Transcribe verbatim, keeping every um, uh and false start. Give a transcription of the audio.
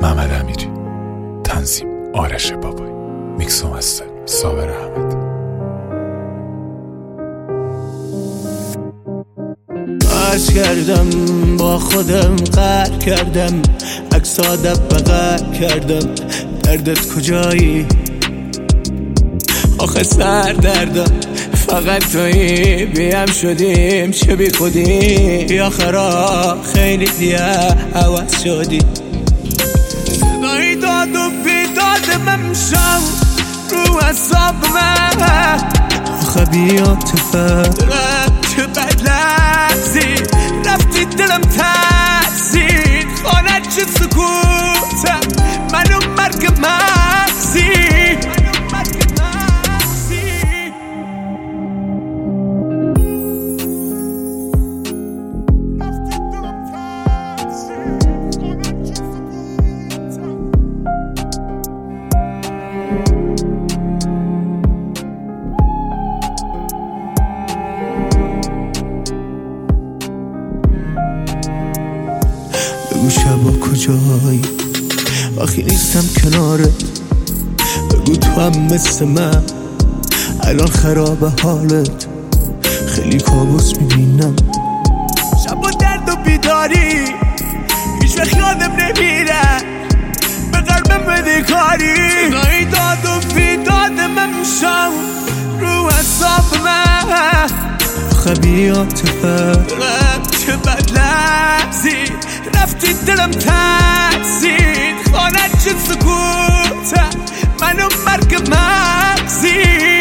محمد امیری، تنظیم آرش بابایی، میکس و مستر صابر احمد. عرض کردم با خودم قهر کردم، عکس آدب بغل کردم، دردت کجایی؟ آخه سر دردم فقط تویی، بیم شدیم چه بی خودی، آخرا خیلی دیگه عوض شدی. صدایی داد و بیداد من شو رو حساب من، آخه بیاتفه چه بد لحظی رفتی دلم ترسید، خانه چه سکوتم منو مرگ مغزی. بگو شبا کجایی وقتی نیستم کنارت، بگو تو هم مثل من الان خراب حالت، خیلی کابوس میبینم شبا درد و بیداری، هیچ وقت یادم نمیره به قلبم بده کاری. صدایی داد و بیداد من میشم رو حساب من، آخه بیاتفه چه بد لحظی رفتی دلم ترسید، خانه چه سکوتم منو مرگ مغزی.